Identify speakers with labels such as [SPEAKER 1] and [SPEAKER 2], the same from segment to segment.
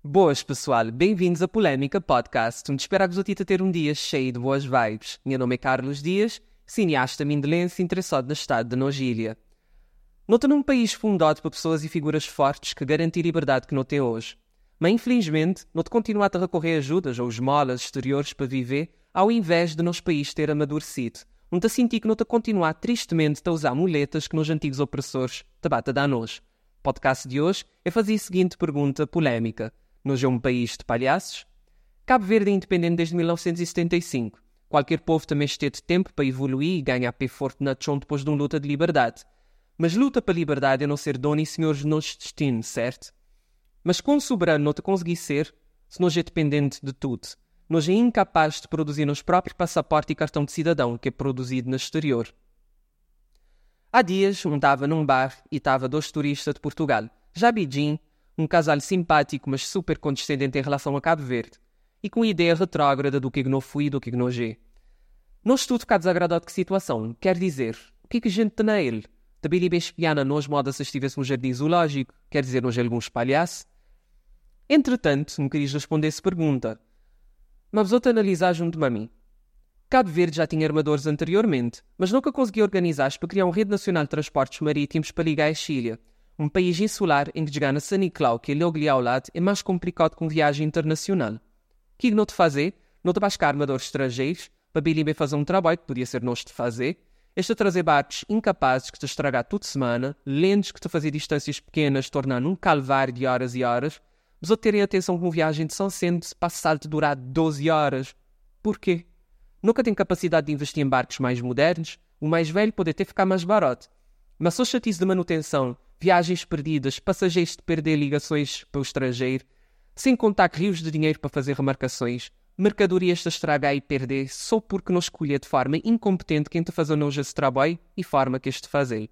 [SPEAKER 1] Boas, pessoal. Bem-vindos a Polémica Podcast, onde espero-vos a ter um dia cheio de boas vibes. Meu nome é Carlos Dias, cineasta mindelense interessado no estado de Nogília. Não estou num país fundado por pessoas e figuras fortes que garantem a liberdade que não tem hoje. Mas, infelizmente, não te continuar a recorrer a ajudas ou esmolas exteriores para viver, ao invés de nosso país ter amadurecido. Não te sentir que não te continuar tristemente a usar muletas que nos antigos opressores te bata a dar nojo. O podcast de hoje é fazer a seguinte pergunta polémica. Nós é um país de palhaços? Cabo Verde é independente desde 1975. Qualquer povo também esteve tempo para evoluir e ganhar pé forte na chão depois de uma luta de liberdade. Mas luta para a liberdade é não ser dono e senhores do nosso destino, certo? Mas como soberano não te conseguir ser, se nós é dependente de tudo. Nós é incapaz de produzir nosso próprio passaporte e cartão de cidadão, que é produzido no exterior. Há dias, estava num bar e estava dois turistas de Portugal. Já Beijing, um casal simpático, mas super condescendente em relação a Cabo Verde, e com ideia retrógrada do que não fui e do que não é. Não estou a ficar desagradado com a situação. Quer dizer, o que a gente tem a ele? Também bem espiana nós moda se estivesse um jardim zoológico, quer dizer, nós alguns palhaços? Entretanto, não querias responder essa pergunta. Mas vou-te analisar junto a mim. Cabo Verde já tinha armadores anteriormente, mas nunca conseguiu organizar-se para criar uma rede nacional de transportes marítimos para ligar a Chile, um país insular em que chegar na San Nicolau, que é logo ali ao lado, é mais complicado que uma viagem internacional. O que não te fazer? Não te buscar armadores estrangeiros para bem fazer um trabalho que podia ser nós de fazer. Este a trazer barcos incapazes que te estragar toda semana, lentos que te fazer distâncias pequenas, tornando um calvário de horas e horas, mas a terem atenção com uma viagem de São Cento para salto durar 12 horas. Porquê? Nunca tem capacidade de investir em barcos mais modernos, o mais velho pode até ficar mais barato. Mas só chatice de manutenção, viagens perdidas, passageiros de perder ligações para o estrangeiro, sem contar rios de dinheiro para fazer remarcações, mercadorias de estragar e perder só porque não escolher de forma incompetente quem te faz nojo esse trabalho e forma que este fazer.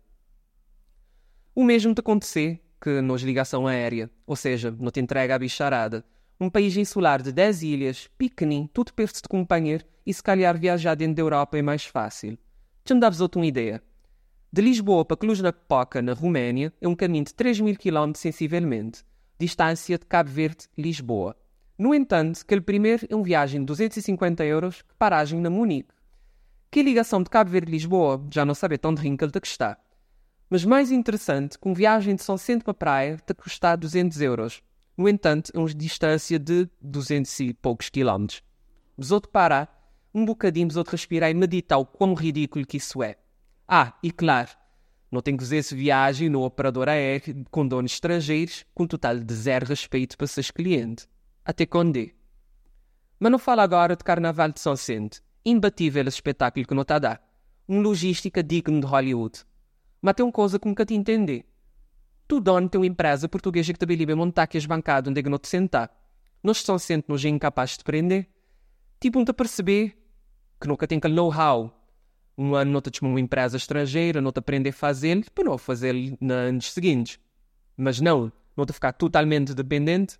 [SPEAKER 1] O mesmo te acontecer que nos ligação aérea, ou seja, não te entrega a bicharada. Um país insular de 10 ilhas, pequenino, tudo perto de companheiro e se calhar viajar dentro da Europa é mais fácil. Deixa-me dar-vos outra ideia. De Lisboa para Cluj-Napoca, na Roménia, é um caminho de 3.000 km sensivelmente, distância de Cabo Verde-Lisboa. No entanto, aquele primeiro é uma viagem de 250 euros, paragem na Munique. Que a ligação de Cabo Verde-Lisboa já não sabe tão de rinca que está. Mas mais interessante, com viagem de São Cento para a praia, te custar 200 euros. No entanto, é uma distância de 200 e poucos quilómetros. Mas outro parar, um bocadinho, mas outro respirar e meditar o quão ridículo que isso é. E claro, não tem que fazer essa viagem no operador aéreo com donos estrangeiros, com total de zero respeito para seus clientes. Até quando é? Mas não falo agora de Carnaval de São Cento, imbatível esse espetáculo que não está a dar. Uma logística digna de Hollywood. Mas tem uma coisa que nunca te entender. Tu, dono, tem uma empresa portuguesa que te bem montar aqui as bancadas onde é que não te sentar. Nós São Cento não é incapaz de prender. Tipo, não te perceber que nunca tem aquele know-how. Um ano não te chamam uma empresa estrangeira, não te aprender a fazer, para não fazer nos anos seguintes. Mas não te ficar totalmente dependente.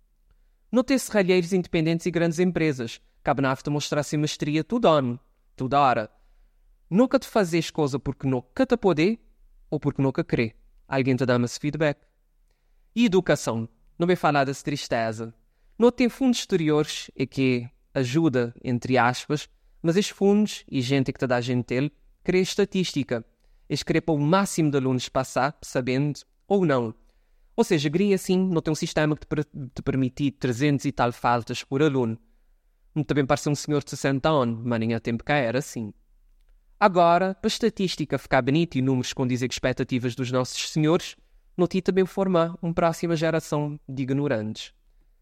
[SPEAKER 1] Não ter serralheiros independentes e grandes empresas. Cabe na te mostrar-se mestria tudo ano, toda hora. Nunca te fazes coisa porque nunca te poder ou porque nunca querer. Alguém te dá esse feedback. E educação. Não vai falar dessa tristeza. Não tem fundos exteriores, é que ajuda, entre aspas, mas estes fundos e gente que te dá gente dele, cria estatística. Eles querem para o máximo de alunos passar, sabendo ou não. Ou seja, queria assim, não tem um sistema que te permite 300 e tal faltas por aluno. Também parece um senhor de 60 anos, mas nem há tempo cá era assim. Agora, para a estatística ficar bonita e números condizer com expectativas dos nossos senhores, não te também formar uma próxima geração de ignorantes.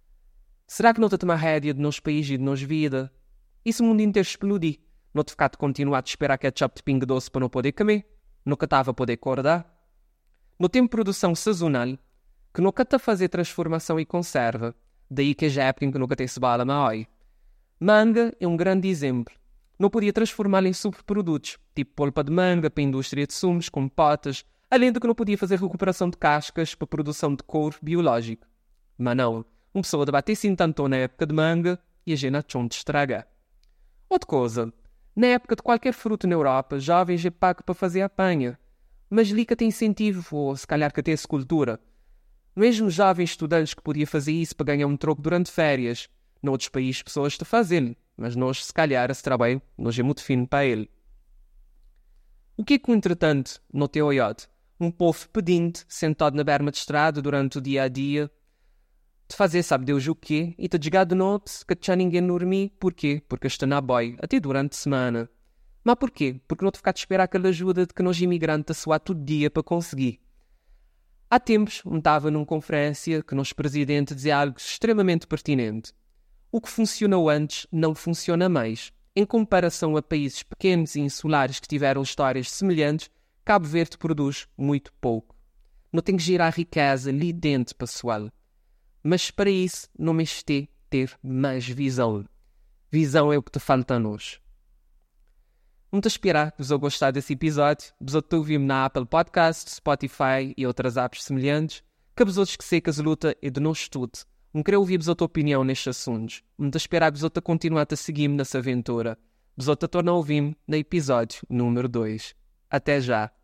[SPEAKER 1] Será que não te tomar rédea de nos país e de nos vida? E se o mundo inteiro explodir? Não te ficar de continuar a esperar ketchup de pingo doce para não poder comer? Nunca estava a poder acordar? Não tem produção sazonal, que nunca está a fazer transformação e conserva. Daí que já é época em que nunca tem cebola maoi. Manga é um grande exemplo. Não podia transformá-la em subprodutos, tipo polpa de manga para a indústria de sumos, compotas, além do que não podia fazer recuperação de cascas para a produção de couro biológico. Mas não, uma pessoa debater-se tanto na época de manga e a gente achou de estragar. Outra coisa, na época de qualquer fruto na Europa, jovens é pago para fazer a apanha, mas ali que tem incentivo, ou se calhar que tem escultura. Mesmo jovens estudantes que podia fazer isso para ganhar um troco durante férias. Noutros países pessoas te fazem, mas nós, se calhar, esse trabalho, nós é muito fino para ele. O que é que, entretanto, no teu olhado? Um povo pedinte, sentado na berma de estrada durante o dia a dia, de fazer sabe Deus o quê, e te desgar de noite, que já ninguém dormir. Porquê? Porque está na boia, até durante a semana. Mas porquê? Porque não te ficar a esperar aquela ajuda de que nós imigrantes a suar todo dia para conseguir. Há tempos, estava numa conferência que nosso presidente dizia algo extremamente pertinente. O que funcionou antes não funciona mais. Em comparação a países pequenos e insulares que tiveram histórias semelhantes, Cabo Verde produz muito pouco. Não tem que girar riqueza ali dentro, pessoal. Mas para isso, não me este ter mais visão. Visão é o que te falta a nós. Muito a esperar que vos tenham gostado desse episódio. Vos ouvir-me na Apple Podcasts, Spotify e outras apps semelhantes. Que vos outros que sei que a luta é de nós tudo. Não quero ouvir-vos a tua opinião nestes assuntos. Muito a esperar que vos a continuar a seguir-me nessa aventura. Vos a tornar a ouvir-me no episódio número 2. Até já!